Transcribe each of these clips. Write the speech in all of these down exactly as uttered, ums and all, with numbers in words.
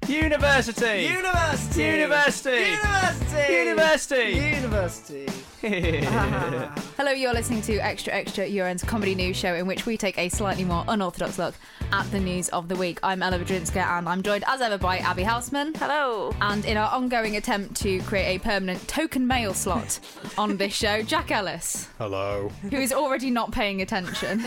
University. University. University. University. University. University. Hello, you're listening to Extra Extra, Euron's comedy news show in which we take a slightly more unorthodox look at the news of the week. I'm Ella Badrinska and I'm joined as ever by Abby Houseman. Hello. And in our ongoing attempt to create a permanent token mail slot on this show, Jack Ellis. Hello. Who is already not paying attention.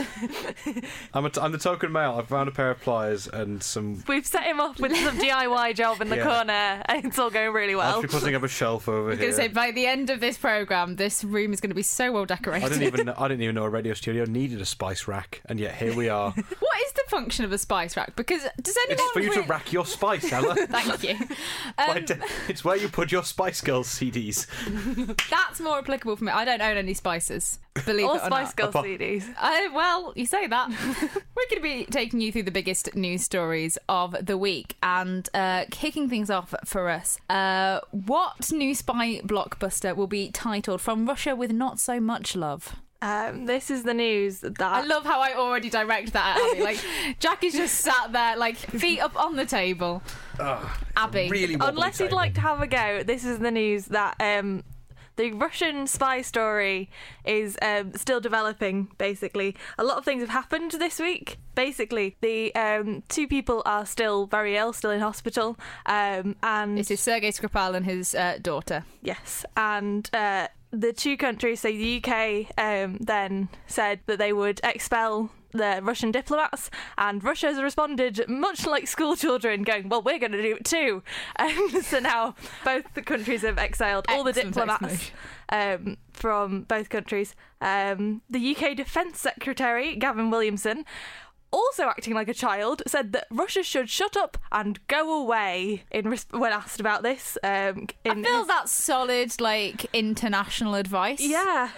I'm, a t- I'm the token male. I've found a pair of pliers and some... We've set him up with some D I Y job in the Yeah. corner and it's all going really well. I'll be putting up a shelf over I was here. going to say, by the end of this programme, this room is going to be so well decorated. I didn't even know, I didn't even know a radio studio needed a spice rack, and yet here we are. What is the function of a spice rack? Because does anyone... It's for you to re- rack your spice, Ella. Thank you. Um, Like, it's where you put your Spice Girls C Ds. That's more applicable for me. I don't own any spices, believe All it or Spice not. Girl Apart- C Ds. Uh, well, you say that. We're going to be taking you through the biggest news stories of the week and uh, kicking things off for us. Uh, what new spy blockbuster will be titled From Russia with Not So Much Love? Um, this is the news that I love how I already direct that at Abby. Like, Jack is just sat there, like, feet up on the table. Ugh, Abby. really wobbly unless you'd table. like to have a go, this is the news that um, the Russian spy story is um, still developing, basically. A lot of things have happened this week. Basically, the um, two people are still very ill, still in hospital. Um, and This is Sergei Skripal and his uh, daughter. Yes, and uh, the two countries, so the U K um, then said that they would expel the Russian diplomats, and Russia has responded much like school children, going, well, we're going to do it too. Um, so now both the countries have exiled all the Excellent diplomats um, from both countries. Um, the U K Defence Secretary, Gavin Williamson, also acting like a child, said that Russia should shut up and go away in res- when asked about this. Um, in I feel his- that's solid, like, international advice. Yeah.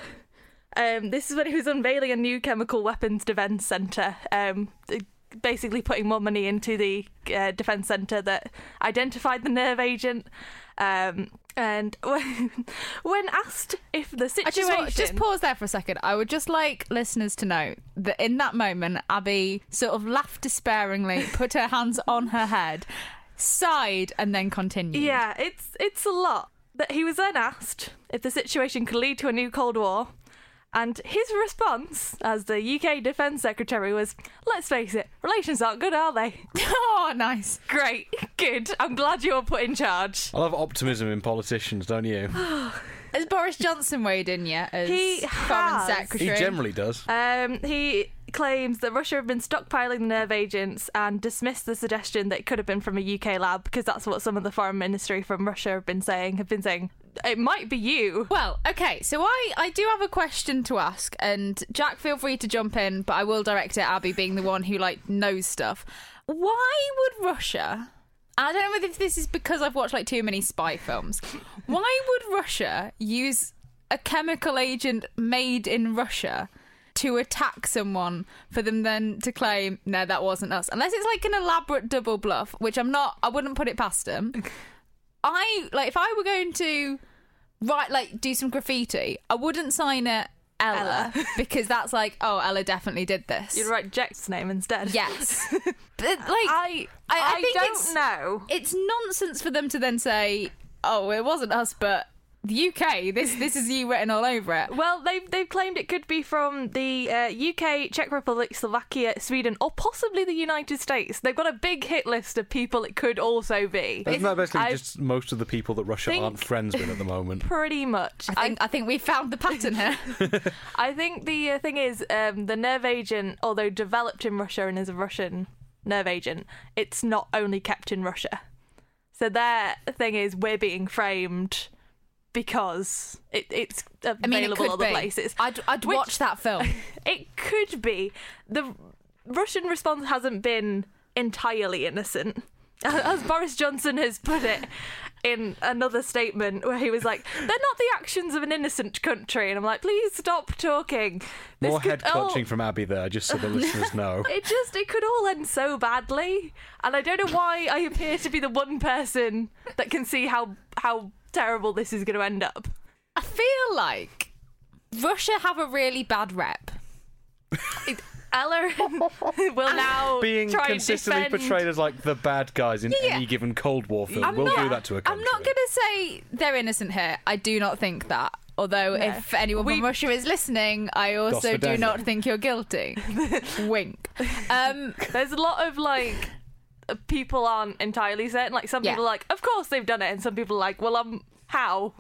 Um, this is when he was unveiling a new chemical weapons defence centre, um, basically putting more money into the uh, defence centre that identified the nerve agent. Um, and when, when asked if the I situation... just, want, just pause there for a second. I would just like listeners to know that in that moment, Abby sort of laughed despairingly, put her hands on her head, sighed, and then continued. Yeah, it's it's a lot. That he was then asked if the situation could lead to a new Cold War, and his response, as the U K Defence Secretary, was, let's face it, relations aren't good, are they? Oh, nice. Great, good. I'm glad you're put in charge. I love optimism in politicians, don't you? Has Boris Johnson weighed in yet as He Foreign has. He Secretary? generally does. Um, he claims that Russia have been stockpiling the nerve agents and dismissed the suggestion that it could have been from a U K lab, because that's what some of the foreign ministry from Russia have been saying. Have been saying it might be you. Well, okay, so I, I do have a question to ask, and Jack, feel free to jump in, but I will direct it at Abby, being the one who, like, knows stuff. Why would Russia... I don't know whether if this is because I've watched, like, too many spy films. Why would Russia use a chemical agent made in Russia to attack someone for them then to claim, no, that wasn't us? Unless it's, like, an elaborate double bluff, which I'm not... I wouldn't put it past them. I, like, if I were going to write, like, do some graffiti, I wouldn't sign it Ella, Ella. because that's like, oh, Ella definitely did this. You'd write Jack's name instead. Yes. But, like, I I, I I think don't it's, know. it's nonsense for them to then say, oh, it wasn't us, but the U K, this this is you written all over it. Well, they've they've claimed it could be from the uh, U K, Czech Republic, Slovakia, Sweden, or possibly the United States. They've got a big hit list of people it could also be. Isn't that basically I just most of the people that Russia think- aren't friends with at the moment? Pretty much. I think I think we found the pattern here. I think the uh, thing is, um, the nerve agent, although developed in Russia and is a Russian nerve agent, it's not only kept in Russia. So their thing is, we're being framed because it, it's available I mean, it could other be. places. I'd, I'd Which- watch that film. It could be. The Russian response hasn't been entirely innocent. As Boris Johnson has put it in another statement where he was like, they're not the actions of an innocent country. And I'm like, please stop talking. This More could head clutching all- from Abby there, just so the listeners know. It just, it could all end so badly. And I don't know why I appear to be the one person that can see how how terrible this is going to end up. I feel like Russia have a really bad rep. Ella will now Being try consistently and defend... portrayed as like the bad guys in Yeah. any given Cold War film. I'm We'll not- do that to a I'm country. not going to say they're innocent here. I do not think that. Although, No. if anyone We- from Russia is listening, I also do Gospodenko. not think you're guilty. Wink. Um, There's a lot of like people aren't entirely certain. Like some Yeah. people are like, of course they've done it, and some people are like, well, um, how?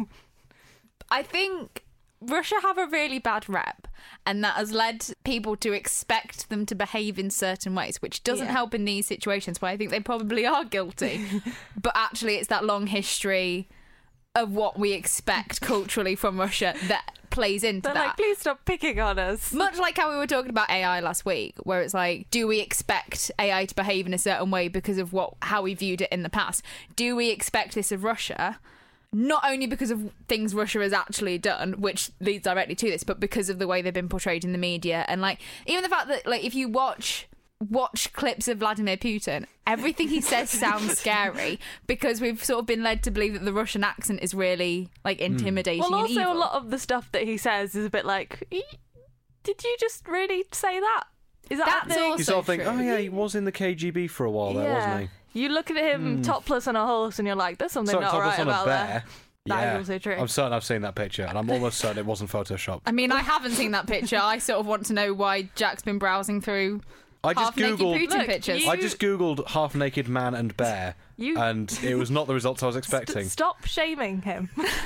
I think Russia have a really bad rep, and that has led people to expect them to behave in certain ways, which doesn't Yeah. help in these situations where I think they probably are guilty. But actually, it's that long history of what we expect culturally from Russia that plays into They're that. like, please stop picking on us. Much like how we were talking about A I last week, where it's like, do we expect A I to behave in a certain way because of what how we viewed it in the past? Do we expect this of Russia? Not only because of things Russia has actually done, which leads directly to this, but because of the way they've been portrayed in the media. And like, even the fact that like if you watch watch clips of Vladimir Putin, everything he says sounds scary because we've sort of been led to believe that the Russian accent is really like intimidating. Well, and also evil. a lot of the stuff that he says is a bit like, "E- did you just really say that? Is that That's a thing? also You sort of think, true. oh yeah, he was in the K G B for a while there, wasn't he? You look at him topless on a horse, and you're like, "There's something Sorry, not topless right on a about bear. that." That yeah. is also true. I'm certain I've seen that picture, and I'm almost certain it wasn't photoshopped. I mean, I haven't seen that picture. I sort of want to know why Jack's been browsing through I just half-naked googled. Putin Look, pictures. you- I just googled half naked man and bear, You- and it was not the results I was St- expecting. stop shaming him,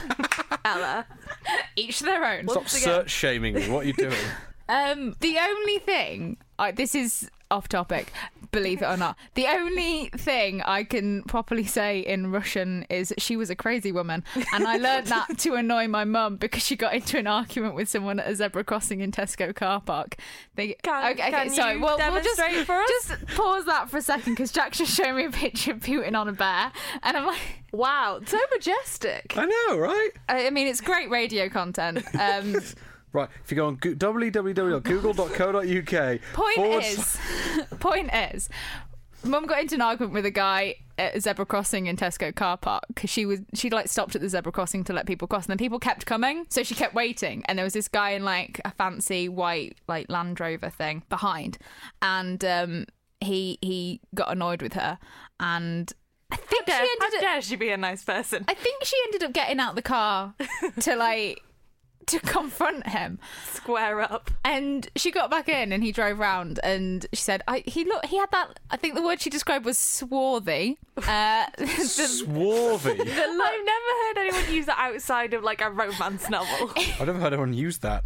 Ella. Each their own. Stop once again- search shaming me. What are you doing? Um, the only thing, I, this is off topic, believe it or not. The only thing I can properly say in Russian is she was a crazy woman, and I learned that to annoy my mum because she got into an argument with someone at a zebra crossing in Tesco car park. They, Can- okay, okay, can sorry, you well, we'll just, demonstrate for us? just pause that for a second because Jack's just showing me a picture of Putin on a bear, and I'm like, Wow, so majestic. I know, right? I I mean, it's great radio content. Um, Right, if you go on go- w w w dot google dot co dot u k Point forward is, point is, Mum got into an argument with a guy at a zebra crossing in Tesco car park because she was she like stopped at the zebra crossing to let people cross, and then people kept coming, so she kept waiting, and there was this guy in like a fancy white like Land Rover thing behind, and um, he he got annoyed with her, and I think How she dare, how ended up, dare she be a nice person? I think she ended up getting out the car to like to confront him. Square up. And she got back in, and he drove round, and she said, "I he look he had that. I think the word she described was swarthy. Uh, the, Swarthy. I've never heard anyone use that outside of like a romance novel. I've never heard anyone use that.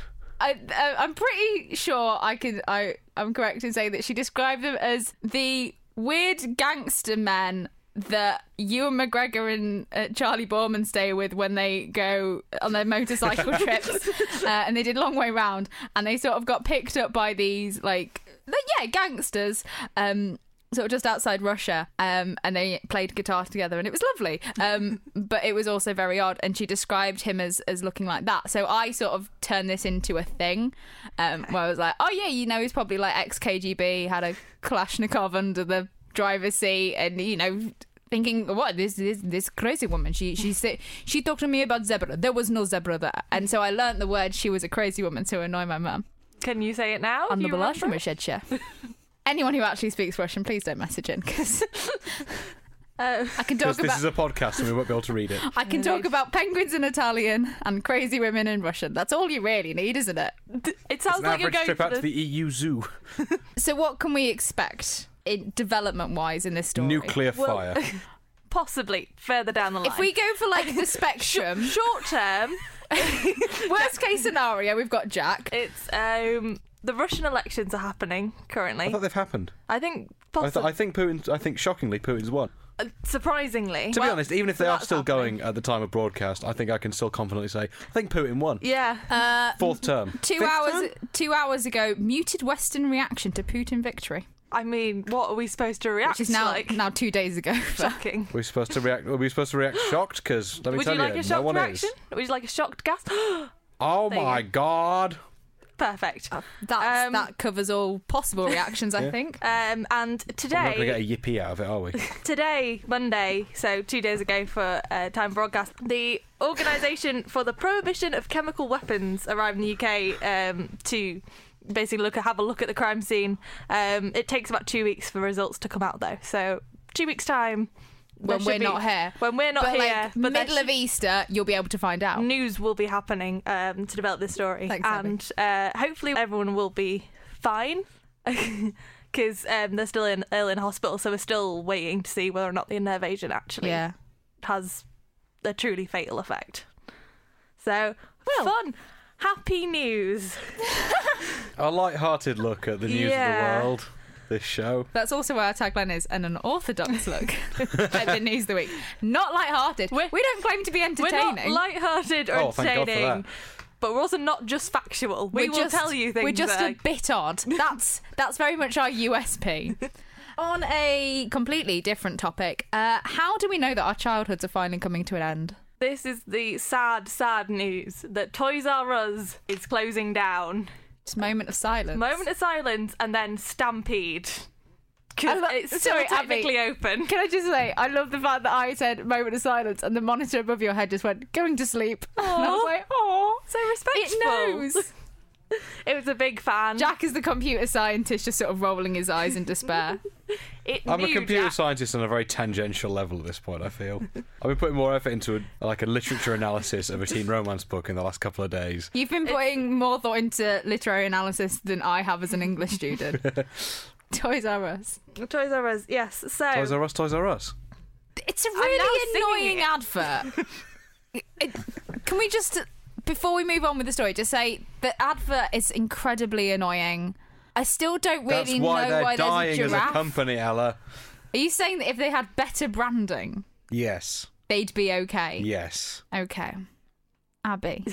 I, I, I'm pretty sure I could. I I'm correct in saying that she described them as the weird gangster men that Ewan McGregor and uh, Charlie Borman stay with when they go on their motorcycle trips, uh, and they did long way round, and they sort of got picked up by these like yeah gangsters, um, sort of just outside Russia, um, and they played guitar together, and it was lovely. Um, but it was also very odd, and she described him as as looking like that. So I sort of turned this into a thing, um, where I was like, oh yeah, you know, he's probably like ex K G B, had a Kalashnikov under the driver's seat, and you know, thinking, what this this this crazy woman, she she said she talked to me about zebra, there was no zebra there, and so I learnt the word she was a crazy woman to annoy my mum. Can you say it now? On Do the you remember? Balashim Anyone who actually speaks Russian, please don't message in, because Uh, I can Because talk this about is a podcast and we won't be able to read it. I can talk Indeed. about penguins in Italian and crazy women in Russian. That's all you really need, isn't it? it sounds An like you're average going trip for out the, to the E U zoo. So what can we expect in development-wise in this story? Nuclear Well, fire. possibly further down the line. If we go for like the spectrum, short term, worst case scenario, we've got Jack. it's um the Russian elections are happening currently. I thought they've happened. I think I, possibly th- I think Putin. I think shockingly Putin's won. surprisingly. To be Well, honest, even if they are that's still happening. going at the time of broadcast, I think I can still confidently say I think Putin won. Yeah. Uh, Fourth term. two Fifth hours. term? Two hours ago, muted Western reaction to Putin victory, I mean, what are we supposed to react which is now like? now two days ago. Shocking. We're supposed to react. Are we supposed to react shocked? Because let me Would tell you like a no shocked one reaction? is. Would you like a shocked gasp? Oh There you my god! Perfect. That's, Um, that covers all possible reactions, I Yeah. think. Um, and We're not going to today, get a yippee out of it, are we? today, Monday, so two days ago for uh, time broadcast, the Organisation for the Prohibition of Chemical Weapons arrived in the U K um, to basically look at, have a look at the crime scene. Um, it takes about two weeks for results to come out, though. So two weeks' time. there When should we're be- not here. When we're not But here. like but there middle of should- Easter, you'll be able to find out. news will be happening um, to develop this story. Thanks, Abby. and uh, hopefully everyone will be fine. Because um, they're still in ill in hospital, so we're still waiting to see whether or not the nerve agent actually Yeah. has a truly fatal effect. So, Well. fun, happy news. A light-hearted look at the news Yeah. of the world. This show. That's also where our tagline is, an unorthodox look at the news of the week. Not light-hearted. We're- we don't claim to be We're entertaining. not light-hearted or Oh, thank God for entertaining, that. but we're also not just factual. We We're will just- tell you things. We're just that a bit odd. That's that's very much our U S P. On a completely different topic, uh, how do we know that our childhoods are finally coming to an end? This is the sad, sad news that Toys R Us is closing down. Just moment of silence. Moment of silence and then Stampede. I Because lo- it's still sorry, Abby. technically open. Can I just say, I love the fact that I said moment of silence and the monitor above your head just went, going to sleep. And I was Aw. like, oh, So respectful. it knows. It was a big fan. Jack is the computer scientist just sort of rolling his eyes in despair. It I'm a knew computer Jack. scientist on a very tangential level at this point, I feel. I've been putting more effort into a, like a literature analysis of a teen romance book in the last couple of days. You've been putting more thought into literary analysis than I have as an English student. Toys R Us. Toys R Us, yes. So Toys R Us, Toys R Us. It's a now really singing annoying it. advert. It- can we just, before we move on with the story, just say the advert is incredibly annoying. I still don't really That's why know they're why there's a dying as a giraffe. company, Ella. Are you saying that if they had better branding, Yes. they'd be okay? Yes. Okay. Abby.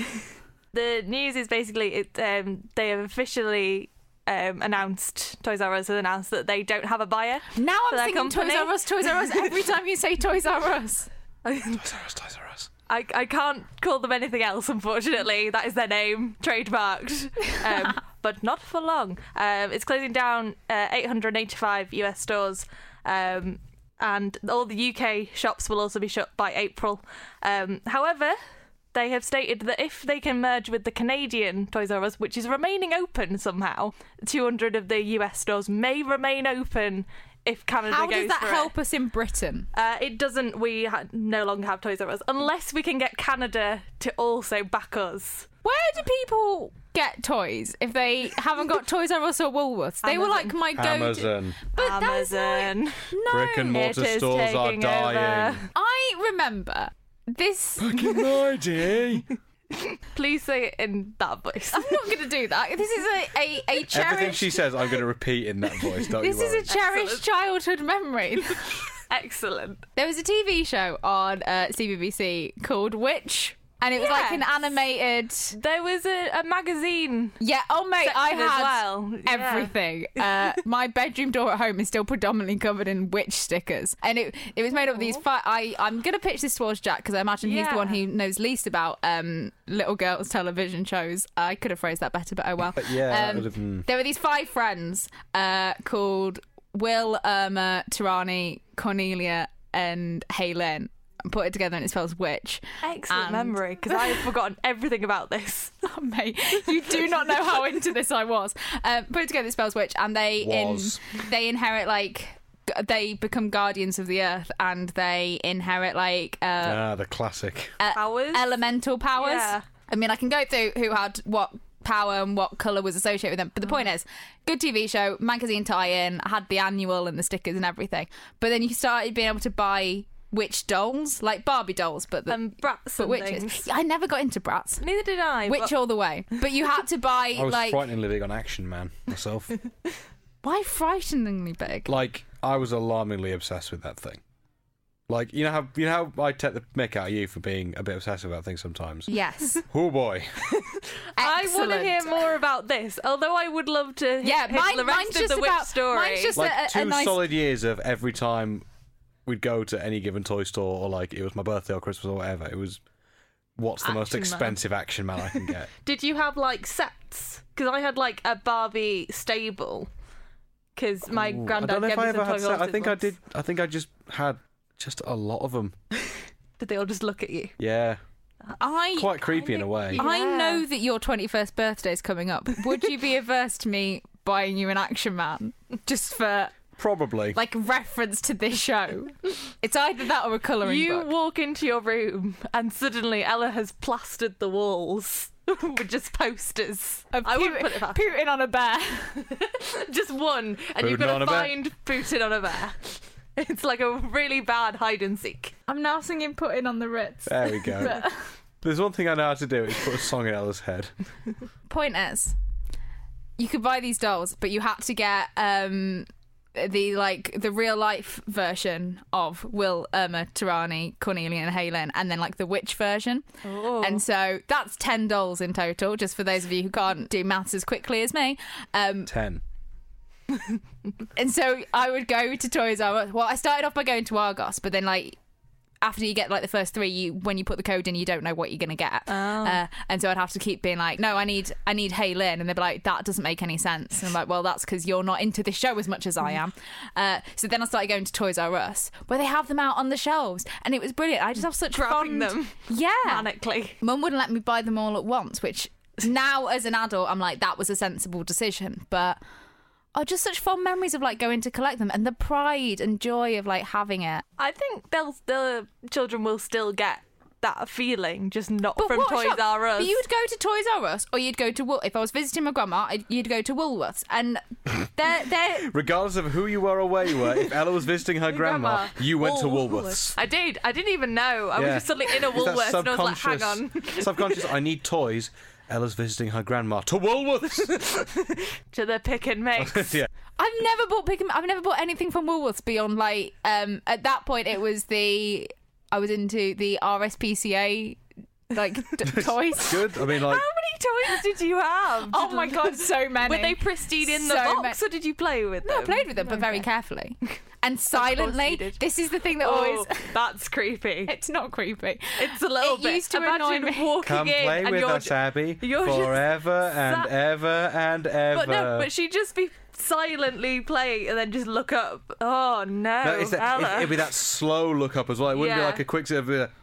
the news is basically it, um, they have officially um, announced, Toys R Us has announced that they don't have a buyer. Now For I'm their thinking company? Toys R Us, Toys R Us every time you say Toys R Us. Toys R Us, Toys R Us. I, I can't call them anything else, unfortunately. That is their name, trademarked. Um, but not for long. Um, it's closing down uh, eight hundred eighty-five U S stores, um, and all the U K shops will also be shut by April. Um, however, they have stated that if they can merge with the Canadian Toys R Us, which is remaining open somehow, two hundred of the U S stores may remain open if Canada How goes does that for it. help us in Britain? Uh, it doesn't. We ha- no longer have Toys R Us unless we can get Canada to also back us. Where do people get toys if they haven't got Toys R Us or Woolworths? They were Amazon. like my go-to. Amazon. But that's Amazon. like, no. Brick and mortar It is stores are taking dying. over. I remember this. Back in my day. Please say it in that voice. I'm not going to do that. This is a a, a Everything cherished. she says, I'm going to repeat in that voice. Don't This you is worry. a cherished childhood memory. Excellent. There was a T V show on uh, C B B C called Witch, and it was like an Yes. animated. There was a, a magazine Yeah. Oh mate, I section as had well. Yeah. everything. Uh, my bedroom door at home is still predominantly covered in witch stickers, and it it was made up of these. Fi- I I'm gonna pitch this towards Jack because I imagine he's the Yeah. one who knows least about um little girls' television shows. I could have phrased that better, but oh well. But yeah, that Um, would have been- There were these five friends uh, called Will, Irma, Tirani, Cornelia, and Haylin. Put it together and it spells witch. Excellent And- memory, because I have forgotten everything about this. Oh, mate, you do not know how into this I was. Um, put it together, it spells witch, and they Was. in they inherit like g- they become guardians of the earth, and they inherit like uh, Ah, the classic. uh, Powers? elemental powers. Yeah. I mean, I can go through who had what power and what colour was associated with them. But the point is, good T V show, magazine tie-in, had the annual and the stickers and everything. But then you started being able to buy witch dolls, like Barbie dolls, but the, And brats but and witches. things. I never got into brats. Neither did I. Witch but all the way. But you had to buy, I was like... frighteningly big on Action Man myself. Why frighteningly big? Like, I was alarmingly obsessed with that thing. Like, you know how you know how I take the mick out of you for being a bit obsessive about things sometimes? Yes. Oh boy. I want to Excellent. hear more about this, although I would love to Yeah, hear mine- the mine's rest of just the witch about- story. mine's just- Like a- a two nice- solid years of every time we'd go to any given toy store, or like it was my birthday or Christmas or whatever, it was what's the most Action Man. expensive Action Man I can get. Did you have like sets? Because I had like a Barbie stable. Because my Ooh, granddad I don't know gave if I me ever some had. toy Set. I horses think I once. did. I think I just had just a lot of them. Did they all just look at you? Yeah. I Quite creepy in a way. Yeah. I know that your twenty-first birthday is coming up. Would you be averse to me buying you an Action Man just for Probably. like reference to this show? It's either that or a colouring You book. walk into your room and suddenly Ella has plastered the walls with just posters. Of I wouldn't Putin, put it past. Putin on a bear. Just one, and you've Putin got on to a bear. find Putin on a bear. It's like a really bad hide and seek. I'm now singing Putin on the Ritz. There we go. There's one thing I know how to do is put a song in Ella's head. Point is, you could buy these dolls, but you had to get um, the like the real life version of Will, Irma, Tirani, Cornelia, and Halen, and then like the witch version. Oh. And so that's ten dolls in total. Just for those of you who can't do maths as quickly as me. Um, Ten. And so I would go to Toys R Us. Well, I started off by going to Argos, but then like after you get like the first three, you when you put the code in, you don't know what you're gonna get. Oh. Uh, and so I'd have to keep being like, no, I need I need Hey Lynn, and they'd be like, that doesn't make any sense. And I'm like, well, that's because you're not into this show as much as I am. Uh, so then I started going to Toys R Us, where they have them out on the shelves, and it was brilliant. I just have such Grabbing fond... them Yeah. manically. Mum wouldn't let me buy them all at once, which now as an adult, I'm like, that was a sensible decision. But oh, just such fond memories of like going to collect them and the pride and joy of like having it. I think they'll the children will still get that feeling, just not But from what Toys shop- R Us. But you would go to Toys R Us, or you'd go to Wool. If I was visiting my grandma, I'd, you'd go to Woolworths, and they're they're. Regardless of who you were or where you were, if Ella was visiting her grandma, grandma. you went to Oh, Woolworths. I did. I didn't even know. I was Yeah. just suddenly in a It's that Woolworths, and I was like, "Hang on." subconscious- Subconscious, I need toys. Ella's visiting her grandma. To Woolworths! To the pick and mix. Yeah. I've never bought pick 'em- I've never bought anything from Woolworths beyond like um at that point it was the I was into the R S P C A like d- toys. Good. I mean, like, How many toys did you have? Oh Did- my god, so many. Were they pristine in the So box, ma- or did you play with them? No, I played with them, but very Okay. carefully and you silently. did. This is the thing that Oh, always. that's creepy. It's not creepy. It's a little It bit. used to annoy Imagine me. walking come in play and with you're us, Abby. you're just Forever and sat- ever and ever. But no, but she'd just be silently playing and then just look up. Oh no, No, it's that, Ella. it, it'd be that slow look up as well. It wouldn't be Yeah. like a quick sort of uh,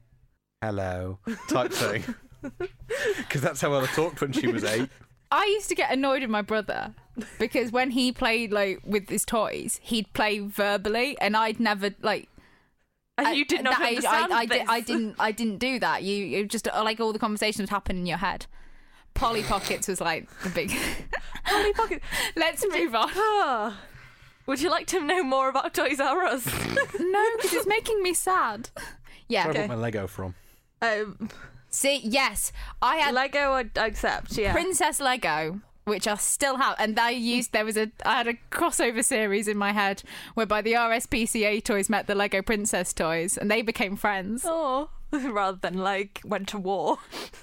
hello type thing. Because that's how Ella talked when she was eight. I used to get annoyed with my brother because when he played like with his toys, he'd play verbally, and I'd never like. and you did at not that age, understand I, I, this. Did, I didn't. I didn't do that. You, you just like all the conversations would happen in your head. Polly Pockets was like the big. Polly Pocket. Let's move on. Ah. Would you like to know more about Toys R Us? No, because it's making me sad. Yeah. Where I Okay. got my Lego from. um, See, yes, I had Lego, I'd accept. Yeah. Princess Lego, which I still have, and I used there was a I had a crossover series in my head whereby the R S P C A toys met the Lego Princess toys, and they became friends. Oh, rather than like went to war.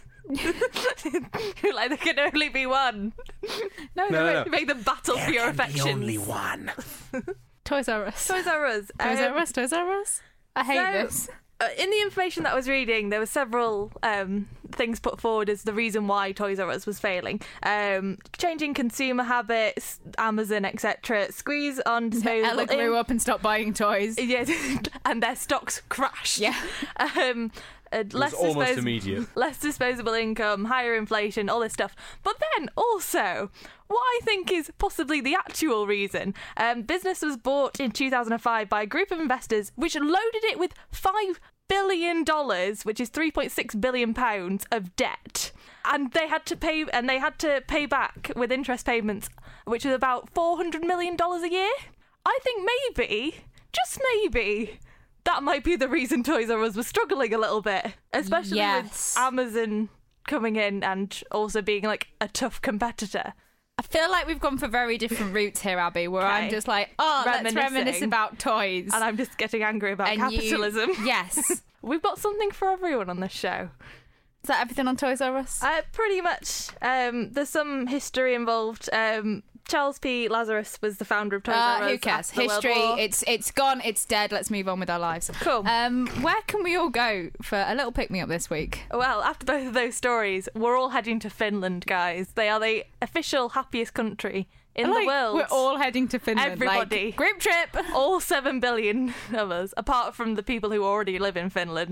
Like there can only be one. No, No, they no, were no. Make them battle for your affections. one. Toys R Us. Toys R Us. Toys Um, R Us. Toys R Us. I hate so- this. Uh, in the information that I was reading, there were several um, things put forward as the reason why Toys R Us was failing. Um, changing consumer habits, Amazon, et cetera. Squeeze on disposable. Ella grew up and stopped buying toys. Yeah, and their stocks crashed. Yeah. Um, uh, It was less almost dispos- immediate. less disposable income, higher inflation, all this stuff. But then also, what I think is possibly the actual reason, um, business was bought in two thousand five by a group of investors which loaded it with five billion dollars, which is three point six billion pounds of debt. And they had to pay and they had to pay back with interest payments, which was about four hundred million dollars a year. I think maybe, just maybe, that might be the reason Toys R Us was struggling a little bit, especially Yes. with Amazon coming in and also being like a tough competitor. I feel like we've gone for very different routes here, Abby, where I'm Okay. just like, oh, let's Reminiscing. reminisce about toys. And I'm just getting angry about And you- capitalism. Yes. We've got something for everyone on this show. Is that everything on Toys R Us? Uh, pretty much. Um, there's some history involved. Um, Charles P. Lazarus was the founder of Toys Uh, R Us. who cares? after the World History, War. it's it's gone, it's dead. Let's move on with our lives. Cool. Um, where can we all go for a little pick me up this week? Well, after both of those stories, we're all heading to Finland, guys. They are the official happiest country in Like, the world. we're all heading to Finland. Everybody. Like, group trip. all seven billion of us, apart from the people who already live in Finland.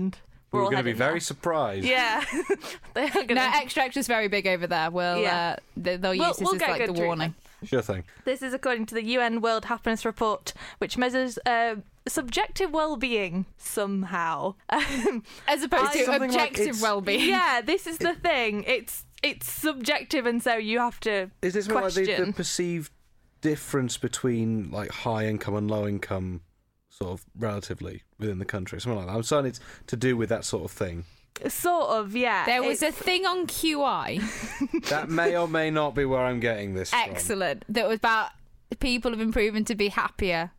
we're We're all going to be heading very there. surprised. Yeah, they are gonna. No, extra extra's very big over there. We'll Yeah. uh, they, they'll We'll- use this we'll as get like good the treatment. warning. Sure thing. This is according to the U N World Happiness Report, which measures uh, subjective well-being somehow. Um, As opposed I- to Something like objective it's- well-being. yeah, this is the thing. It's it's subjective, and so you have to. Is this more like the, the Question. perceived difference between like high income and low income, sort of relatively within the country, something like that? I'm certain it's to do with that sort of thing. Sort of, yeah. There was a It's- thing on Q I. That may or may not be where I'm getting this from. Excellent. That was about people have been proven to be happier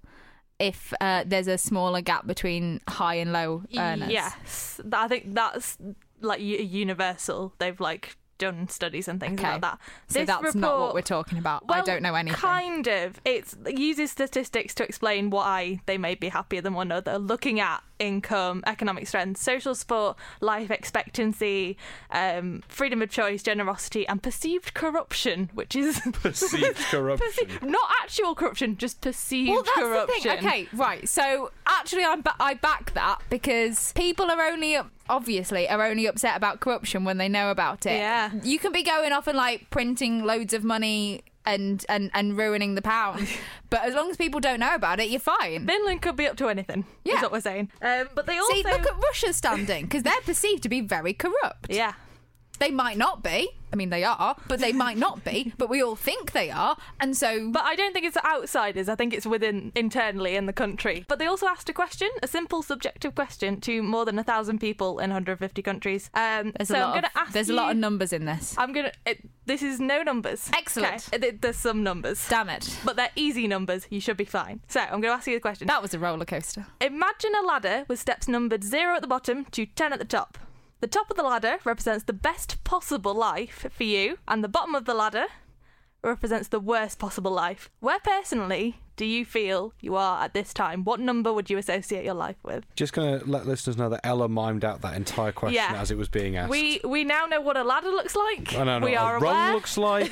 if uh, there's a smaller gap between high and low earners. Yes, Th- I think that's like u- universal. They've like done studies and things Okay. about that. So This that's not what report- we're talking about. I Well, don't know anything. Kind of. It's, it uses statistics to explain why they may be happier than one another, looking at income, economic strength, social support, life expectancy, um, freedom of choice, generosity, and perceived corruption, which is Perceived corruption. perceived, not actual corruption, just perceived Well, that's corruption. the thing. Okay, right. So actually, I'm ba- I back that because people are only obviously are only upset about corruption when they know about it. Yeah. You can be going off and like printing loads of money and and and ruining the pound, but as long as people don't know about it, you're fine. Finland could be up to anything. Yeah. Is what we're saying. Um, but they also See, look at Russia's standing because they're perceived to be very corrupt. yeah. They might not be. I mean, they are, but they might not be. But we all think they are, and so. But I don't think it's outsiders. I think it's within internally in the country. But they also asked a question, a simple subjective question, to more than a thousand people in one hundred fifty countries. Um, there's so a lot I'm going of to ask there's you, a lot of numbers in this. I'm gonna. It, this is no numbers. Excellent. Okay? It- There's some numbers, Damn it! but they're easy numbers. You should be fine. So I'm going to ask you the question. That was a roller coaster. Imagine a ladder with steps numbered zero at the bottom to ten at the top. The top of the ladder represents the best possible life for you, and the bottom of the ladder represents the worst possible life. Where personally do you feel you are at this time? What number would you associate your life with? Just going to let listeners know that Ella mimed out that entire question Yeah. as it was being asked. We we now know what a ladder looks like. I now know we what are a rung aware. looks like.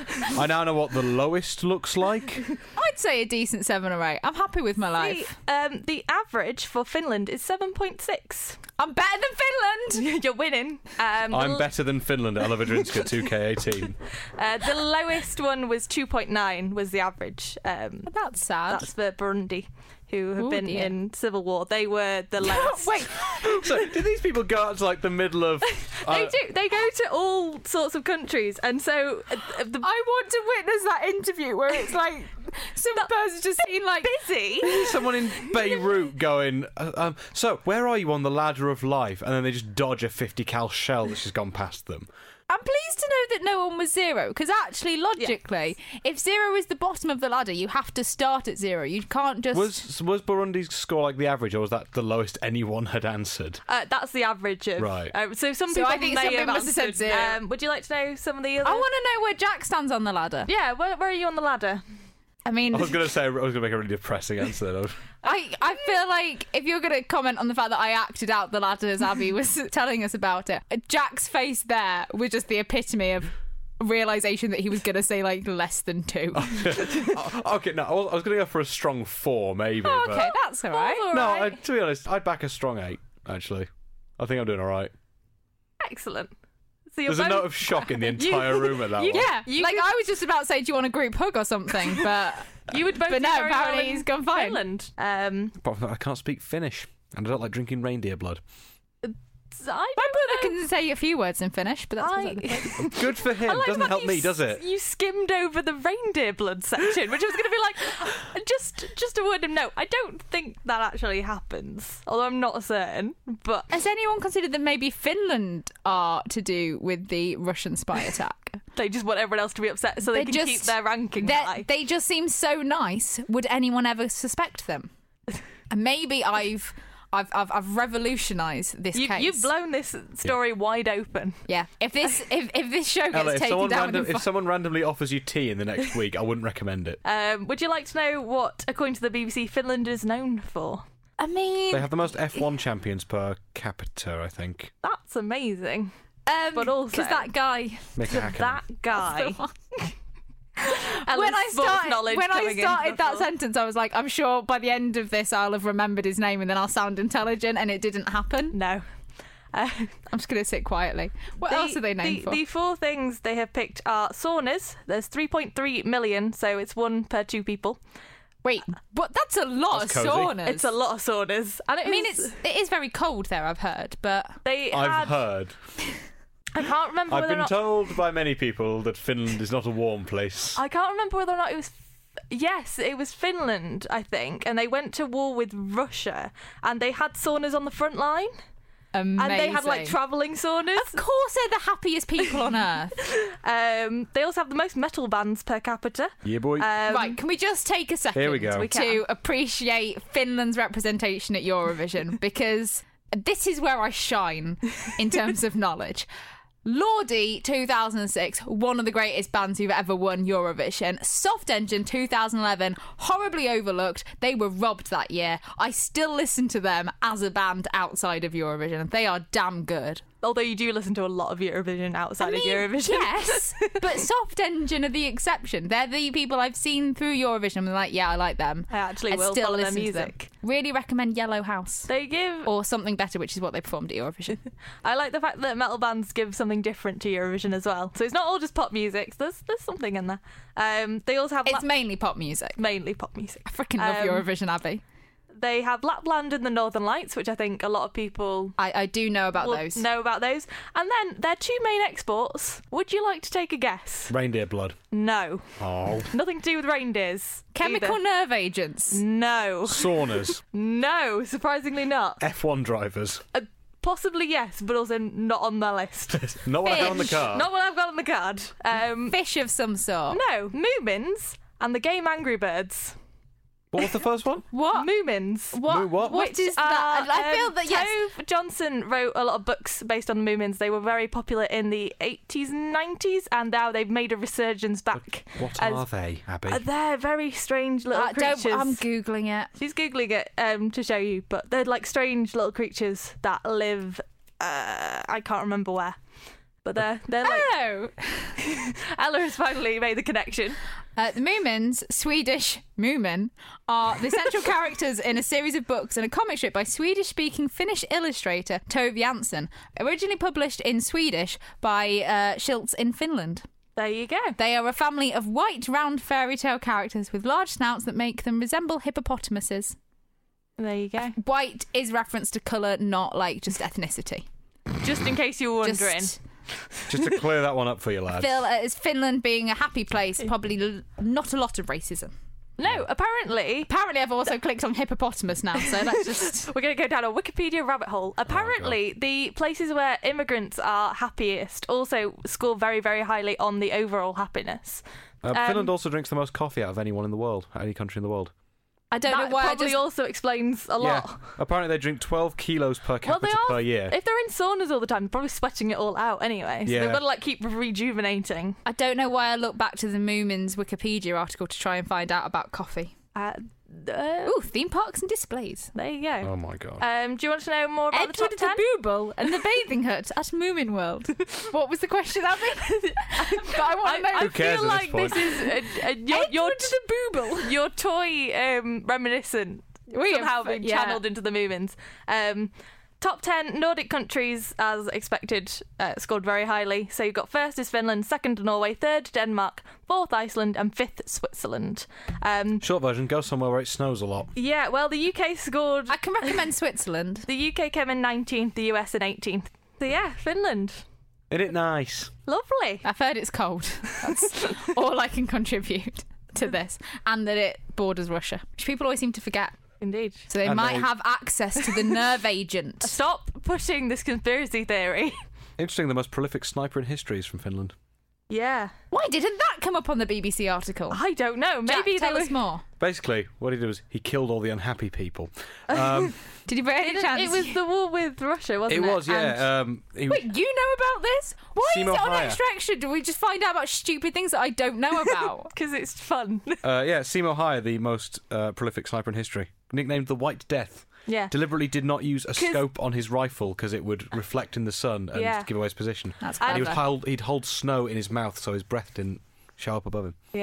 I now know what the lowest looks like. I'd say a decent seven or eight. I'm happy with my The, life. um, the average for Finland is seven point six. I'm better than Finland. You're winning. Um, I'm the, better than Finland at Ella Vidrinska two K eighteen. uh, the lowest one was two point nine was the average. Um, That's sad. That's for Burundi, who have Oh, been dear. in civil war. They were the lowest. Wait, So, did these people go out to like the middle of? Uh, They do. They go to all sorts of countries, and so uh, the I want to witness that interview where it's like some person just seen like busy. Someone in Beirut going, uh, um, so where are you on the ladder of life? And then they just dodge a fifty cal shell that's just gone past them. I'm pleased to know that no one was zero, because actually, logically, if zero is the bottom of the ladder, you have to start at zero. You can't just. Was was Burundi's score like the average, or was that the lowest anyone had answered? Uh, that's the average of. Right. Uh, so some So people I think may some have people must have said answered. zero. Um, would you like to know some of the other? I want to know where Jack stands on the ladder. Yeah. Where, where are you on the ladder? I mean, I was going to say I was going to make a really depressing answer. Then. I, I feel like if you're going to comment on the fact that I acted out the ladder as Abby was telling us about it, Jack's face there was just the epitome of realization that he was going to say like less than two. Okay, no, I was, I was going to go for a strong four, maybe. Oh, but- okay, that's all right. All No, right. I, to be honest, I'd back a strong eight. Actually, I think I'm doing all right. Excellent. So you're There's a both- note of shock in the entire room at that you- one. Yeah, You like could- I was just about to say, do you want a group hug or something? But You would both. But do no, very well apparently in he's gone fine. Finland. Um, Apart from that, I can't speak Finnish, and I don't like drinking reindeer blood. I my don't brother know. can say a few words in Finnish, but that's I- beside the point. Good for him. I like Doesn't that help you me, does s- it? You skimmed over the reindeer blood section, which I was going to be like, just just a word of note. I don't think that actually happens, although I'm not certain. But Has anyone considered that maybe Finland are to do with the Russian spy attack? they just want everyone else to be upset so they, They can just- keep their ranking They're- high. They just seem so nice. Would anyone ever suspect them? And maybe I've I've I've, I've revolutionised this You, case. you've blown this story wide open. Yeah. If this if, if this show gets Ella, if taken someone, down, random, in if fi- someone randomly offers you tea in the next week, I wouldn't recommend it. Um, would you like to know what, according to the B B C, Finland is known for? I mean, They have the most F one champions per capita, I think. That's amazing. um, but also- because that guy. Mika Hakkinen. That guy. Ella's when I sports started knowledge when I coming in started that before. sentence, I was like, I'm sure by the end of this, I'll have remembered his name and then I'll sound intelligent, and it didn't happen. No. Uh, I'm just going to sit quietly. What the, else are they named the, for? The four things they have picked are saunas. There's three point three million, so it's one per two people. Wait, but that's a lot That's of cosy. saunas. It's a lot of saunas. And it I mean, is- it's it is very cold there, I've heard, but they I've had, heard. I can't remember I've whether or been not told by many people that Finland is not a warm place. I can't remember whether or not it was. Yes, it was Finland, I think, and they went to war with Russia, and they had saunas on the front line, amazing. and they had like travelling saunas. Of course, they're the happiest people on earth. Um, they also have the most metal bands per capita. Yeah, boy. Um, Right, can we just take a second Here we go. We to can. appreciate Finland's representation at Eurovision? Because this is where I shine in terms of knowledge. Lordi two thousand six, one of the greatest bands who've ever won Eurovision. Soft Engine two thousand eleven, horribly overlooked. They were robbed that year. I still listen to them as a band outside of Eurovision. They are damn good. Although you do listen to a lot of Eurovision outside I mean, of Eurovision. yes, but Soft Engine are the exception. They're the people I've seen through Eurovision. I'm like, yeah, I like them. I actually I will still follow their listen to them. music. Really recommend Yellow House. They give. Or Something Better, which is what they performed at Eurovision. I like the fact that metal bands give something different to Eurovision as well. So it's not all just pop music. There's there's something in there. Um, they also have It's lap- mainly pop music. mainly pop music. I freaking love Um, Eurovision, Abby. They have Lapland and the Northern Lights, which I think a lot of people I, I do know about will those. know about those. And then their two main exports. Would you like to take a guess? Reindeer blood. No. Oh. Nothing to do with reindeers. Chemical either. nerve agents. No. Saunas. No, surprisingly not. F one drivers. Uh, possibly yes, but also not on their list. Not what I have on the Fish. car. Not what I've got on the card. Um, Fish of some sort. no, Moomins and the Game Angry Birds. What was the first one? What? Moomins. What? Moo- what? What Which is are, that? I feel um, that, yes. Tove Johnson wrote a lot of books based on the Moomins. They were very popular in the eighties and nineties, and now they've made a resurgence back. What as- are they, Abby? Uh, they're very strange little Uh, don't, creatures. I'm Googling it. She's googling it um, to show you, but they're like strange little creatures that live. Uh, I can't remember where, but they're they're like. Oh! Ella has finally made the connection. Uh, the Moomins, Swedish Moomin, are the central characters in a series of books and a comic strip by Swedish-speaking Finnish illustrator Tove Jansson, originally published in Swedish by uh, Schultz in Finland. There you go. They are a family of white, round fairy tale characters with large snouts that make them resemble hippopotamuses. There you go. White is reference to colour, not like just ethnicity. Just in case you were wondering. Just Just to clear that one up for you, lads. feel as Finland being a happy place, probably l- not a lot of racism. No, apparently. Apparently, I've also clicked on hippopotamus now, so that's just. We're going to go down a Wikipedia rabbit hole. Apparently, the places where immigrants are happiest also score very, very highly on the overall happiness. Uh, Um, Finland also drinks the most coffee out of anyone in the world, any country in the world. I don't That know why I probably just. also explains a lot. Yeah. Apparently they drink twelve kilos per Well, capita they are. per year. If they're in saunas all the time, they're probably sweating it all out anyway. So Yeah. they've got to like keep rejuvenating. I don't know why I looked back to the Moomins Wikipedia article to try and find out about coffee. Uh, uh, Ooh, theme parks and displays. there you go. Oh my god. Um, do you want to know more about Edward the top ten? the Booble and the bathing hut at Moomin World. What was the question, Abby? But I want to know. I Who cares feel at this like point? this is a, a, your, your, Edward the Booble. your toy um, reminiscent We have- somehow been yeah. channeled into the Moomins. Um, top ten Nordic countries, as expected, uh, scored very highly. So you've got first is Finland, second Norway, third Denmark, fourth Iceland, and fifth Switzerland. Um, Short version, go somewhere where it snows a lot. yeah, well, the U K scored. I can recommend Switzerland. The U K came in nineteenth, the U S in eighteenth. So yeah, Finland. Isn't it nice? Lovely. I've heard it's cold. That's all I can contribute to this. And that it borders Russia, which people always seem to forget. Indeed. So they And might they- have access to the nerve agent. Stop pushing this conspiracy theory. Interesting, the most prolific sniper in history is from Finland. Yeah. Why didn't that come up on the B B C article? I don't know. Jack, Maybe tell they us were... more. Basically, what he did was he killed all the unhappy people. Um, Did you by any It, chance? it was the war with Russia, wasn't it it? was, And- yeah. Um, he, Wait, you know about this? Why Seymour is it on Hire. Extra Extra? Do we just find out about stupid things that I don't know about? Because it's fun. uh, yeah, Seymour Hire, the most uh, prolific sniper in history, nicknamed the White Death, yeah. deliberately did not use a 'Cause- scope on his rifle because it would reflect in the sun and Yeah. give away his position. That's And And he would clever. hold, he'd hold snow in his mouth so his breath didn't show up above him. Yeah.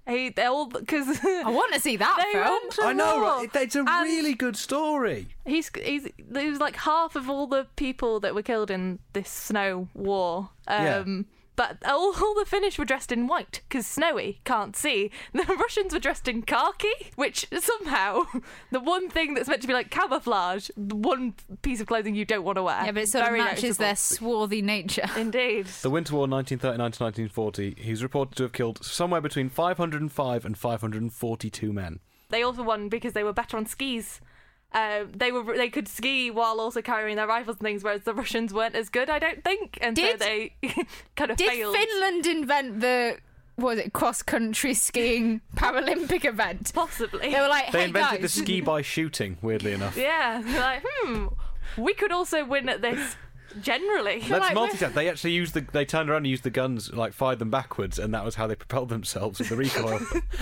He, they all because I want to see that they film. went to I know, war. right? It's a And really good story. He's he's it was like half of all the people that were killed in this snow war. Um, Yeah. But all, all the Finnish were dressed in white because snowy, can't see. The Russians were dressed in khaki, which somehow the one thing that's meant to be like camouflage, the one piece of clothing you don't want to wear. Yeah, but it sort Very of matches their noticeable. swarthy nature. Indeed. The Winter War nineteen thirty-nine to nineteen forty, he's reported to have killed somewhere between five hundred five and five hundred forty-two men. They also won because they were better on skis. Um, they were they could ski while also carrying their rifles and things, whereas the Russians weren't as good, I don't think, and Did- so they kind of Did failed. Finland invent the what was it cross-country skiing Paralympic event? Possibly. They were like, They hey invented guys, the ski by shooting, weirdly enough. Yeah, they're like, hmm, we could also win at this generally. Let's like, multitask. They actually used the. They turned around and used the guns, like fired them backwards, and that was how they propelled themselves with the recoil.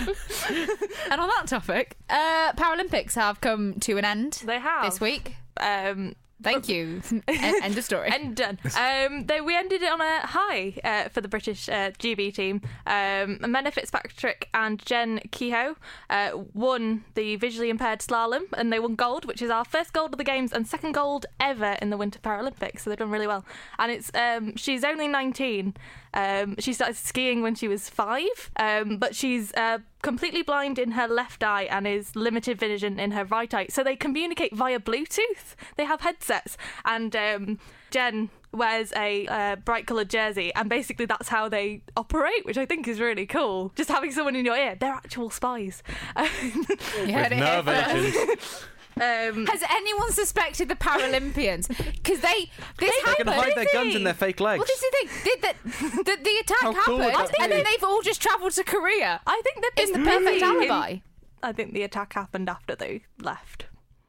And on that topic, uh, Paralympics have come to an end They have. this week. Um, Thank you. End end of story. and done. Um, they, we ended it on a high uh, for the British uh, G B team. Um, Menna Fitzpatrick and Jen Kehoe uh, won the visually impaired slalom, and they won gold, which is our first gold of the games and second gold ever in the Winter Paralympics. So they've done really well. And it's um, she's only nineteen. Um, she started skiing when she was five, um, but she's uh, completely blind in her left eye and is limited vision in her right eye. So they communicate via Bluetooth. They have headsets, and um, Jen wears a uh, bright coloured jersey, and basically that's how they operate, which I think is really cool. Just having someone in your ear, they're actual spies. You heard With it here nerve first. agents. um, Has anyone suspected the Paralympians? Because they this They happened. can hide their guns in their fake legs. Well, this is the thing. Did the, the, the attack How cool would happened, that and be? then they've all just travelled to Korea. I think they've It's the been perfect busy in- alibi. I think the attack happened after they left.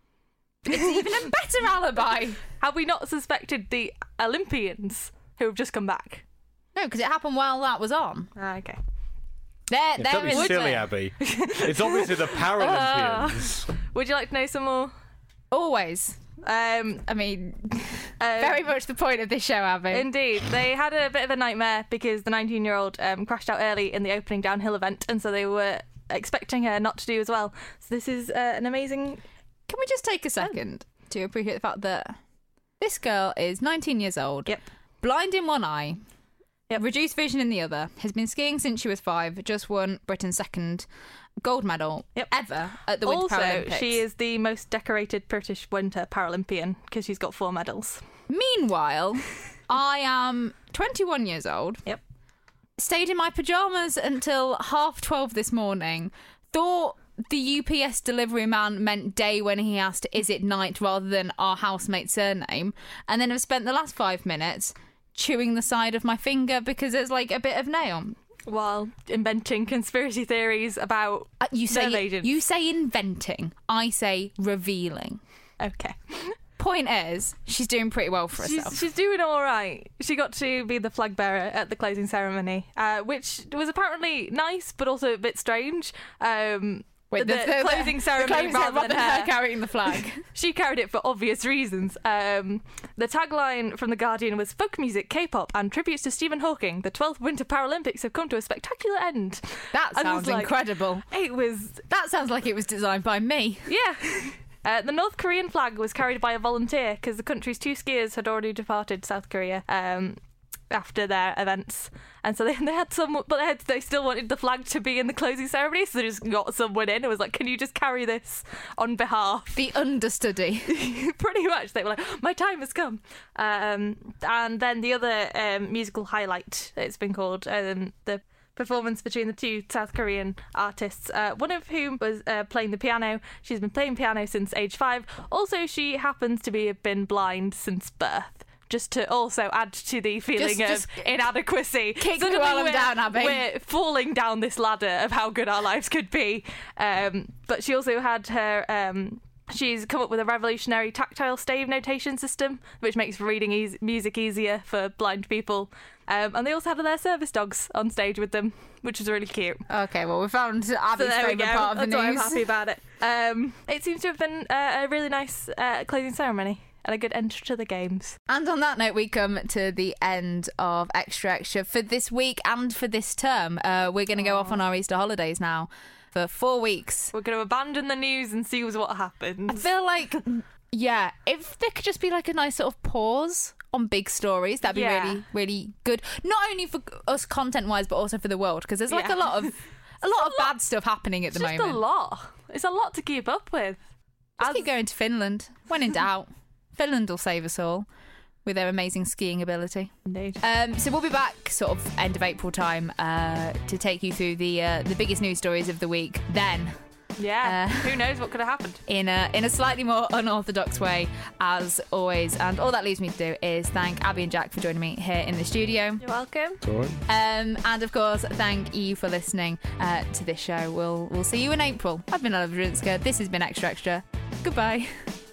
It's even a better alibi. Have we not suspected the Olympians who have just come back? No, because it happened while that was on. Ah, okay. They're, Yeah, they're don't be in silly, there. Abby. It's obviously the Paralympians. Would you like to know some more? Always. Um, I mean, uh, very much the point of this show, Abby. Indeed. They had a bit of a nightmare because the nineteen-year-old um, crashed out early in the opening downhill event, and so they were expecting her not to do as well. So this is uh, an amazing... Can we just take a second to appreciate the fact that this girl is nineteen years old, Yep. blind in one eye, Yep. reduced vision in the other, has been skiing since she was five, just won Britain's second gold medal Yep. ever at the Winter Also, Paralympics. she is the most decorated British Winter Paralympian because she's got four medals. Meanwhile, I am twenty-one years old. Yep. Stayed in my pajamas until half twelve this morning. Thought the U P S delivery man meant day when he asked, is it night, rather than our housemate's surname. And then I've spent the last five minutes chewing the side of my finger because there's like a bit of nail. While inventing conspiracy theories about... Uh, you nerve say agents. you say inventing. I say revealing. Okay. Point is, she's doing pretty well for herself. She's, she's doing all right. She got to be the flag bearer at the closing ceremony, uh, which was apparently nice, but also a bit strange. Um, Wait, the, closing ceremony the closing rather rather than her her. carrying the flag. She carried it for obvious reasons. Um, the tagline from The Guardian was folk music, K-pop, and tributes to Stephen Hawking. The twelfth Winter Paralympics have come to a spectacular end. That I was sounds like- incredible. It was, That sounds like it was designed by me. yeah. Uh, the North Korean flag was carried by a volunteer because the country's two skiers had already departed South Korea um, after their events, and so they, they had some, but they, had, they still wanted the flag to be in the closing ceremony, so they just got someone in and was like, "Can you just carry this on behalf?" The understudy. Pretty much, they were like, "My time has come." Um, and then the other um, musical highlight, it's been called, um, the performance between the two South Korean artists, uh, one of whom was uh, playing the piano. She's been playing piano since age five. Also, she happens to be have been blind since birth. Just to also add to the feeling Just- of just inadequacy. kick Suddenly Llewellyn we're- down, Abby. We're falling down this ladder of how good our lives could be. Um, but she also had her... Um, She's come up with a revolutionary tactile stave notation system, which makes reading eas music easier for blind people. Um, and they also had their service dogs on stage with them, which was really cute. Okay, well, we found So Abby's there we favourite go. part of the That's why I'm news. happy about it. Um, it seems to have been uh, a really nice uh, closing ceremony. and a good entry to the games. And on that note, we come to the end of Extra Extra for this week and for this term. Uh, we're going to go off on our Easter holidays now for four weeks. We're going to abandon the news and see what happens. I feel like, yeah, if there could just be like a nice sort of pause on big stories, that'd be Yeah. really, really good. Not only for us content-wise, but also for the world, because there's like Yeah. a lot of a lot of bad stuff happening at It's the just moment. a lot. It's a lot to keep up with. Just As- keep going to Finland. When in doubt, Finland will save us all with their amazing skiing ability. Indeed. Um, so we'll be back sort of end of April time uh, to take you through the uh, the biggest news stories of the week. Then, Yeah. Uh, Who knows what could have happened? in a in a slightly more unorthodox way, as always. And all that leaves me to do is thank Abby and Jack for joining me here in the studio. You're welcome. It's all right. Um, and of course, thank you for listening uh, to this show. We'll we'll see you in April. I've been Ella Drinska. This has been Extra Extra. Goodbye.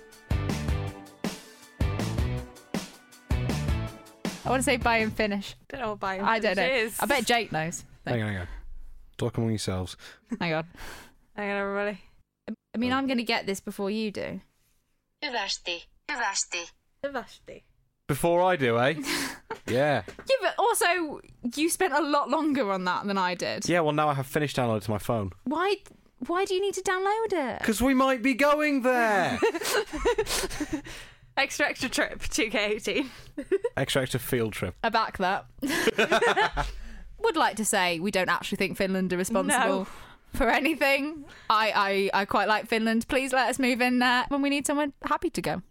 I want to say bye and finish. Don't know what buying I don't know. is. I bet Jake knows. Hang on, hang on. Talk among yourselves. Hang on. Hang on, everybody. I mean, I'm going to get this before you do. Hyvästi. Hyvästi. Hyvästi. Before I do, eh? Yeah. Yeah, but also you spent a lot longer on that than I did. Yeah, well, now I have finished downloaded to my phone. Why? Why do you need to download it? Because we might be going there. Extra extra trip two K eighteen. Extra, extra field trip. I back that. Would like to say we don't actually think Finland are responsible No. for anything. I, I I quite like Finland. Please let us move in there when we need someone happy to go.